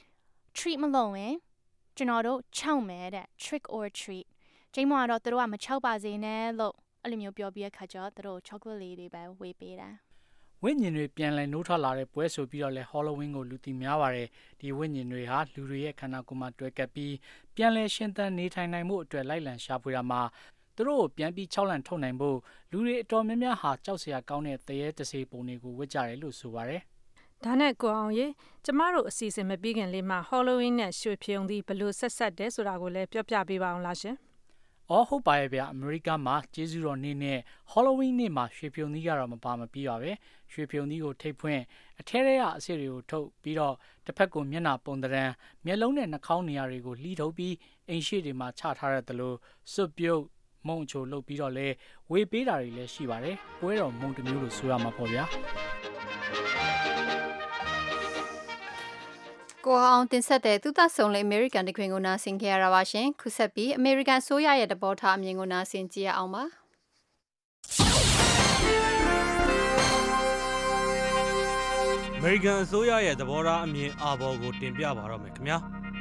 treat မလုပ်ရင်ကျွန်တော်တို့ခြောက်မယ်တဲ့ trick or treat ကျိန်းမကတော့သူတို့ကမခြောက်ပါစေနဲ့လို့အဲ့လိုမျိုးပြောပြီးတဲ့ခါကျတော့သူတို့ chocolate လေးတွေပဲဝေးပေးတာဝိညာဉ်တွေပြန်လည်နှိုးထွက်လာတဲ့ပွဲဆိုပြီးတော့လဲ Halloween ကိုလူသိများပါတယ်ဒီဝိညာဉ်တွေဟာလူတွေရဲ့ခန္ဓာကိုယ်မှာတွဲကပ်ပြီးပြန်လည်ရှင်သန်နေထိုင်နိုင်မှုအတွက်လိုက်လံရှာဖွေတာမှာသူတို့ကိုပြန်ပြီး၆လန့်ထုတ်နိုင်ဖို့လူတွေအတော်များများဟာကြောက်စရာကောင်းတဲ့သရဲတစေပုံတွေကိုဝတ်ကြတယ်လို့ဆိုပါတယ်ဒါနဲ့ကိုအောင်ရေကျမတို့အစီအစဉ်မပြီးခင်လေးမှာ Halloween နဲ့ရွှေဖြုံသီးဘလို့ဆက်တယ်ဆိုတာကိုလည်းပြောပြပေးပါအောင်လားရှင်ဟုတ်ပါရဲ့ဗျအမေရိကမှာကျေးဇူးတော်နေ့နဲ့ Halloween နေ့မှာရွှေဖြုံသီးကတော့မပါမပြီးပါပဲရွှေဖြုံသီးကိုထိပ်ဖွင့်အထဲထဲကအစစ်တွေကိုထုတ်ပြီးတော့တစ်ဖက်ကိုမျက်နှာပုံတရံမျက်လုံးနဲ့နှာခေါင်းနေရာတွေကိုလှီးထုတ်ပြီးအိမ်ရှိတွေမှာချထားရတယ်လို့စွပ်ပြုတ်မုံချိုလုပ်ပြီးတော့လဲဝေပေးတာတွေလည်းရှိပါတယ်ပွဲတော်မုံတစ်မျိုးလို့ဆိုရမှာပေါ့ဗျာကိုအောင်တင်ဆက်တဲ့သူသဆုံလေ American တခွင်ကိုနားဆင်ခဲ့ရတာပါရှင်ခုဆက်ပြီး American ဆိုရရဲ့တဘောထားအမြင်ကိုနားဆင်ကြည့်ရအောင်ပါ American အစိုးရရဲ့သဘောထားအမြင်အာဘော်ကိုတင်ပြပါတော့မယ်ခင်ဗျာ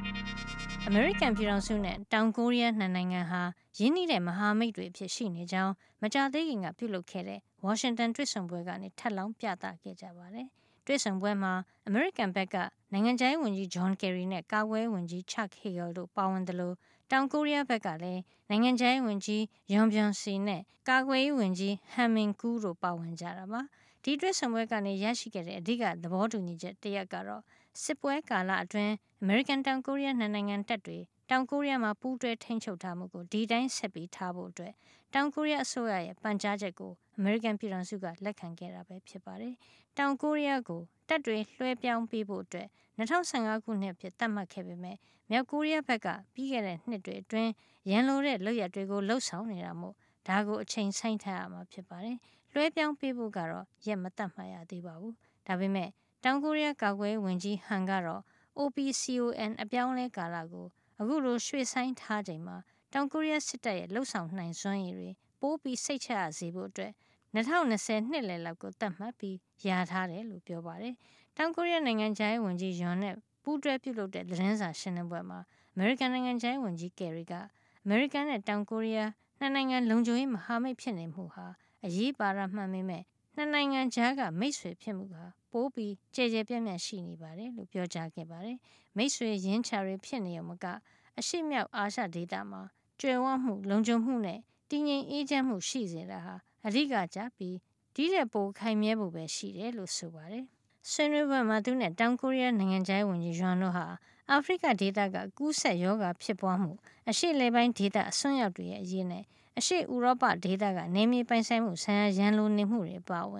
American ပြည်ထောင်စုနဲ့တောင်ကိုရီးယားနှစ်နိုင်ငံဟာရင်းနှီးတဲ့မဟာမိတ်တွေအဖြစ်ရှိနေကြောင်းမကြာသေးခင်ကပြုလုပ်ခဲ့တဲ့ Washington တွေ့ဆုံပွဲကနေထပ်လောင်းပြသခဲ့ကြပါတယ်တွေ့ဆုံပွဲမှာ American ဘက်ကနိုင်ငံခြားရေးဝန်ကြီး John Kerry နဲ့ကာကွယ်ရေးဝန်ကြီး Chuck Hagel တို့ပါဝင်တယ်လို့တောင်ကိုရီးယားဘက်ကလည်းနိုင်ငံခြားရေးဝန်ကြီး Yoon Byung-se နဲ့ကာကွယ်ရေးဝန်ကြီး Han Min-koo တို့ပါဝင်ကြတာပါဒီတွေ့ဆုံပွဲကနေရရှိခဲ့တဲ့အဓိကသဘောတူညီချက်တစ်ရပ်ကတော့စစ်ပွဲကာလအတွင်း American တောင်ကိုရီးယားနှစ်နိုင်ငံတပ်တွေတောင်ကိုရီးယားမှာပူးတွဲထိန်းချုပ်ထားမှုကိုဒီတိုင်းဆက်ပြီးထားဖို့အတွက်တောင်ကိုရီးယားအစိုးရရဲ့ပန်ကြားချက်ကို American ပြည်ထောင်စုကလက်ခံခဲ့တာပဲဖြစ်ပါတယ်။တောင်ကိုရီးယားကိုတပ်တွေလွှဲပြောင်းပေးဖို့အတွက်2015ခုနှစ်ဖြစ်သတ်မှတ်ခဲ့ပေမဲ့မြောက်ကိုရီးယားဘက်ကပြီးခဲ့တဲ့နှစ်တွေအတွင်းရန်လိုတဲ့လုပ်ရက်တွေကိုလှုပ်ဆောင်နေတာမို့ဒါကိုအချိန်ဆိုင်ထားရမှာဖြစ်ပါတယ်။လွှဲပြောင်းပေးဖို့ကတော့ရက်မသတ်မှတ်ရသေးပါဘူး။ဒါပေမဲ့တောင်ကိုရီးယားကာကွယ်ရေးဝန်ကြီးဟန်ကတော့ OPCON အပြောင်းလဲကာလကိုအခုလိုရွှေ့ဆိုင်းထားချိန်မှာတောင်ကိုရီးယားစစ်တပ်ရဲ့လှုပ်ဆောင်နိုင်စွမ်းရည်တွေပိုးပြီးစိတ်ချရစေဖို့အတွက်2020နှစ်လယ်လောက်ကိုသတ်မှတ်ပြီးယာထားတယ်လို့ပြောပါတယ်။တောင်ကိုရီးယားနိုင်ငံခြားရေးဝန်ကြီးယွန်နဲ့ပူးတွဲပြုလုပ်တဲ့သတင်းစာရှင်းလင်းပွဲမှာအမေရိကန်နိုင်ငံခြားရေးဝန်ကြီးကယ်ရီကအမေရိကန်နဲ့တောင်ကိုရီးယားနှစ်နိုင်ငံလုံခြုံရေးမဟာမိတ်ဖြစ်နေမှုဟာအရေးပါတာမှန်ပေမဲ့နှစ်နိုင်ငံကြားကမိတ်ဆွေဖြစ်မှုဟာပိုးပြီးကြဲကြဲပြန့်ပြန့်ရှိနေပါတယ်လို့ပြောကြားခဲ့ပါတယ်။မိတ်ဆွေရင်းချတွေဖြစ်နေုံမကအရှိမြောက်အာရှဒေသမှာကျွယ်ဝမှုလုံခြုံမှုနဲ့တည်ငြိမ်အေးချမ်းမှုရှိစေတာဟာအဓိကကျပြီးဒီတဲ့ပိုခိုင်မြဲဖို့ပဲရှိတယ်လို့ဆိုပါတယ်။ဆွေးနွေးပွဲမှာသူနဲ့တောင်ကိုရီးယားနိုင်ငံခြားရေးဝန်ကြီးယွန်တို့ဟာအာဖရိကဒေသကကူးစက်ရောဂါဖြစ်ပွားမှုအရှေ့လေပိုင်းဒေသအစွန်းရောက်တွေရဲ့အရေးနဲ့အရှေ့ဥရောပဒေသကနေမြေပိုင်ဆိုင်မှုဆိုင်ရာရန်လိုနေမှုတွေပါဝင်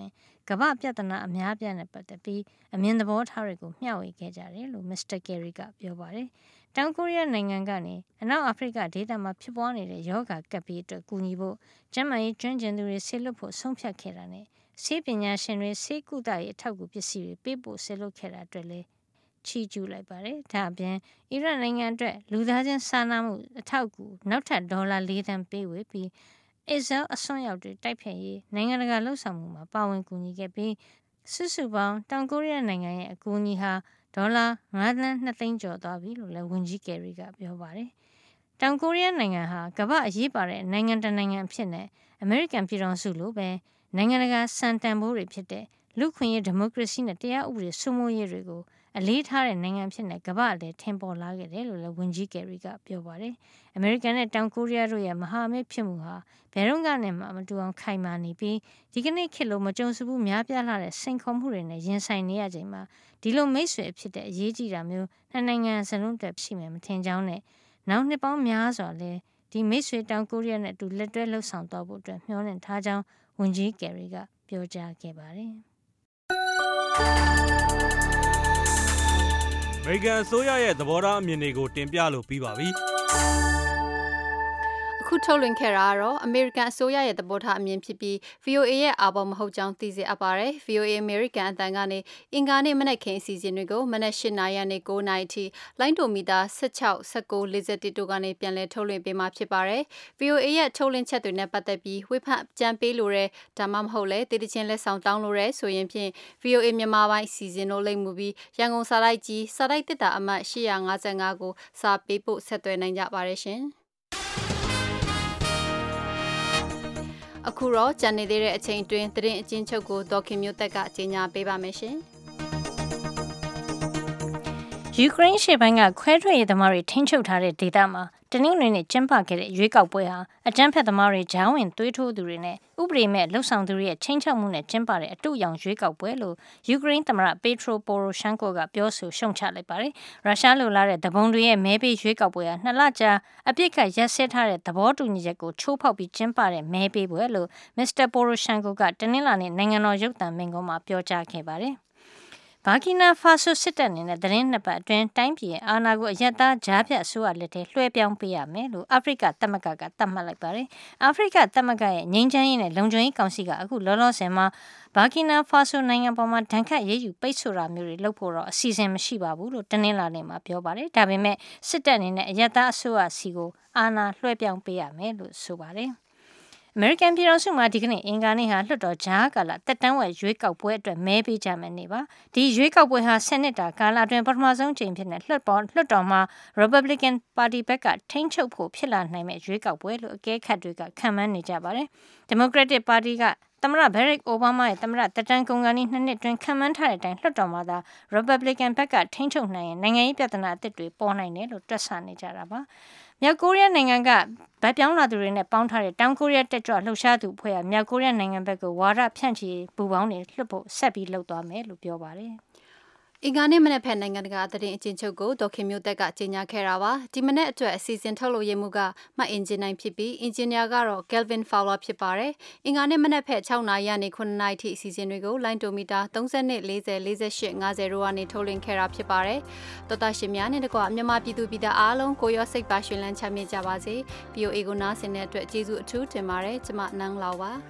ကမ္ဘာပြဿနာအများပြားနဲ့ပတ်သက်ပြီးအမြင်သဘောထားတွေကိုမျှဝေခဲ့ကြတယ်လို့ Mr. Kerry ကပြောပါတယ်။တောင်ကိုရီးယားနိုင်ငံကနေအနောက်အာဖရိကဒေသမှာဖြစ်ပွားနေတဲ့ယောဂကပ်ပြီးအတွက်ကူညီဖို့ကျန်းမာရေးကျွမ်းကျင်သူတွေဆေးလွတ်ဖို့ဆုံးဖြတ်ခဲ့တာနဲ့ဆေးပညာရှင်တွေဆေးကုသရေးအထောက်အကူပစ္စည်းတွေပေးပို့ဆေးလွတ်ခဲ့တာအတွက်လည်းချီးကျူးလိုက်ပါတယ်။ဒါအပြင်အီရတ်နိုင်ငံအတွက်လူသားချင်းစာနာမှုအထောက်အကူနောက်ထပ်ဒေါ်လာ4 သန်းပေးဝေပြီးအစ္စရေးအစွန်းရောက်တွေတိုက်ဖျက်ရေးနိုင်ငံတကာလှုပ်ဆောင်မှုမှာပါဝင်ကူညီခဲ့ပြီးစုစုပေါင်းတောင်ကိုရီးယားနိုင်ငံရဲ့အကူအညီဟာဒေါ်လာ9 သန်း2 သိန်းကျော်သွားပြီလို့လည်းဝန်ကြီးကယ်ရီကပြောပါတယ်။တောင်ကိုရီးယားနိုင်ငံဟာကမ္ဘာအရေးပါတဲ့နိုင်ငံတစ်နိုင်ငံအဖြစ်နဲ့အမေရိကန်ပြည်ထောင်စုလိုပဲနိုင်ငံတကာစံတန်ဖိုးတွေဖြစ်တဲ့လူခွင့်ရေးဒီမိုကရေစီနဲ့တရားဥပဒေစိုးမိုးရေးတွေကိုအလေးထားတဲ့နိုင်ငံဖြစ်တဲ့ကမ္ဘာအလယ်ထင်ပေါ်လာခဲ့တယ်လို့လည်းဝန်ကြီးကယ်ရီကပြောပါတယ်။အမေရိကန်နဲ့တောင်ကိုရီးယားတို့ရဲ့မဟာမိတ်ဖြစ်မှုဟာဘယ်တော့မှမတူအောင်ခိုင်မာနေပြီးဒီကနေ့ခေတ်လိုမကြုံစဘူးများပြားလာတဲ့စိန်ခေါ်မှုတွေနဲ့ရင်ဆိုင်နေရချိန်မှာဒီလိုမိတ်ဆွေဖြစ်တဲ့အရေးကြီးတာမျိုးနှစ်နိုင်ငံစလုံးအတွက်ရှိမယ်မထင်ကြောင်းနဲ့နောက်နှစ်ပေါင်းများစွာလဲဒီမိတ်ဆွေတောင်ကိုရီးယားနဲ့အတူလက်တွဲလှုပ်ဆောင်သွားဖို့အတွက်မျှော်လင့်ထားကြောင်းဝန်ကြီးကယ်ရီကပြောကြားခဲ့ပါတယ်။အမေရိကန်အစိုးရရဲ့သဘောထားအမြင်တွေကိုတင်ပြလို့ပြီးပါပြီ။အခုထုတ်လွှင့်ခဲ့တာကတော့အမေရိကန်အစိုးရရဲ့သဘောထားအမြင်ဖြစ်ပြီး VOA ရဲ့အာဘော်မဟုတ်ကြောင်းသိစေအပ်ပါတယ်။ VOA အမေရိကန်အသံကနေအင်္ဂါနေ့မနက်ခင်းအစီအစဉ်တွေကိုမနက်8 နာရီနဲ့9 နာရီအထိလိုင်းဒိုမီတာ16 19 41တို့ကနေပြန်လည်ထုတ်လွှင့်ပေးမှာဖြစ်ပါတယ်။ VOA ရဲ့ထုတ်လွှင့်ချက်တွေနဲ့ပတ်သက်ပြီးဝေဖန်ကြံပေးလိုတဲ့ဒါမှမဟုတ်လဲတည်တခြင်းလက်ဆောင်တောင်းလိုတဲ့ဆိုရင်ဖြင့် VOA မြန်မာပိုင်းအစီအစဉ်တို့လိမ့်မှုပြီးရန်ကုန်စာတိုက်ကြီးစာတိုက်တစ်တာအမှတ်855ကိုစာပေးဖို့ဆက်သွယ်နိုင်ကြပါတယ်ရှင်။အခုတော့ကြံနေသေးတဲ့အချိန်တွင်သတင်းအကျဉ်းချုပ်ကိုဒေါခင်မျိုးသက်ကကြီးညာပေးပါမယ်ရှင်။ယူကရိန်းရှေ့ပိုင်းကခွဲထွက်ရေးသမားတွေထိန်းချုပ်ထားတဲ့ဒေသမှာတနင်္ဂနွေနေ့ကျင်းပခဲ့တဲ့ရွေးကောက်ပွဲဟာအကြမ်းဖက်သမားတွေဂျောင်းဝင်သွေးထိုးသူတွေနဲ့ဥပဒေမဲ့လှုပ်ဆောင်သူတွေရဲ့ချင်းချောက်မှုနဲ့ကျင်းပတဲ့အတူရောင်ရွေးကောက်ပွဲလို့ယူကရိန်းသမ္မတပေထရိုပိုရိုရှန်ကိုကပြောဆိုရှုံချလိုက်ပါတယ်။ရုရှားလိုလားတဲ့တဘုံတွေရဲ့မဲပေးရွေးကောက်ပွဲဟာ2 လကြာအပြစ်ကရက်စဲထားတဲ့သဘောတူညီချက်ကိုချိုးဖောက်ပြီးကျင်းပတဲ့မဲပေးပွဲလို့မစ္စတာပိုရိုရှန်ကိုကတနင်္လာနေ့နိုင်ငံတော်ရုပ်သံမိန့်ခွန်းမှာပြောကြားခဲ့ပါတယ်။ဘာကီနာဖာဆိုစစ်တပ်အနေနဲ့သတင်းနှစ်ပတ်အတွင်းတိုင်းပြည်ရဲ့အာဏာကိုအယက်သားကြားဖြတ်အစိုးရလက်ထဲလွှဲပြောင်းပေးရမယ်လို့အာဖရိကသမဂ္ဂကသတ်မှတ်လိုက်ပါတယ်။အာဖရိကသမဂ္ဂရဲ့ငြိမ်းချမ်းရေးနဲ့လုံခြုံရေးကောင်စီကအခုလောလောဆယ်မှာဘာကီနာဖာဆိုနိုင်ငံပေါ်မှာဒဏ်ခတ်ရေးယူပိတ်ဆို့တာမျိုးတွေလုပ်ဖို့တော့အစီအစဉ်မရှိပါဘူးလို့တနင်္လာနေ့မှာပြောပါတယ်။ဒါပေမဲ့စစ်တပ်အနေနဲ့အယက်သားအစိုးရစီကိုအာဏာလွှဲပြောင်းပေးရမယ်လို့ဆိုပါတယ်။အမေရိကန်ပြည်ထောင်စုမှာဒီကနေ့အင်္ဂါနေ့ဟာလွှတ်တော်ဂျားကာလတက်တန်းဝက်ရွေးကောက်ပွဲအတွက်မဲပေးကြမယ့်နေ့ပါဒီရွေးကောက်ပွဲဟာ10 နှစ်တာကာလအတွင်းပထမဆုံးချိန်ဖြစ်တဲ့လွှတ်တော်မှာ Republican Party ဘက်ကထိန်းချုပ်ဖို့ဖြစ်လာနိုင်မယ့်ရွေးကောက်ပွဲလို့အကဲခတ်တွေကခန့်မှန်းနေကြပါတယ် Democratic Party ကသမ္မတဘရက်အိုဘားမားရဲ့သမ္မတတက်တန်းကုန်ကနေ2 နှစ်တွင်ခံမှန်းထားတဲ့အတိုင်းလွှတ်တော်မှာသာ Republican ဘက်ကထိန်းချုပ်နိုင်ရင်နိုင်ငံရေးပြဿနာအသစ်တွေပေါ်နိုင်တယ်လို့တွက်ဆနေကြတာပါမြောက်ကိုရီးယားနိုင်ငံကဗတ်ပြောင်းလာသူတွေနဲ့ပေါင်းထားတဲ့တောင်ကိုရီးယားတက်ကြွလှုပ်ရှားသူအဖွဲ့ကမြောက်ကိုရီးယားနိုင်ငံဘက်ကိုဝါဒဖြန့်ချီပူပေါင်းတွေလွှတ်ဖို့ဆက်ပြီးလုပ်သွားမယ်လို့ပြောပါတယ်။အင်္ဂါနေ့မနက်ဖက်နိုင်ငံတကာသတင်းအကျဉ်းချုပ်ကိုဒေါခင်မျိုးသက်ကကြေညာခဲ့တာပါ။ဒီမနက်အတွက်အစီအစဉ်ထုတ်လုပ်ရမှုကမှတ်အင်ဂျင်နိုင်ဖြစ်ပြီးအင်ဂျင်နီယာကတော့ Kelvin Fowler ဖြစ်ပါတယ်။အင်္ဂါနေ့မနက်ဖက်6 နာရီကနေ9 နာရီထိအစီအစဉ်တွေကိုလိုင်းတိုမီတာ32 40 48 50တို့ကနေထုတ်လွှင့်ခဲ့တာဖြစ်ပါတယ်။တော်တာရှင်များနဲ့တကွမြန်မာပြည်သူပြည်သားအားလုံးကိုရောစိတ်ပါရှင်လန်းချမ်းမြေ့ကြပါစေ။ VOA ကိုနားဆင်တဲ့အတွက်ကျေးဇူးအထူးတင်ပါတယ်။ကျွန်မနန်းလောက်ပါ။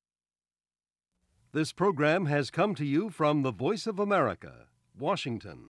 This program has come to you from the Voice of America, Washington.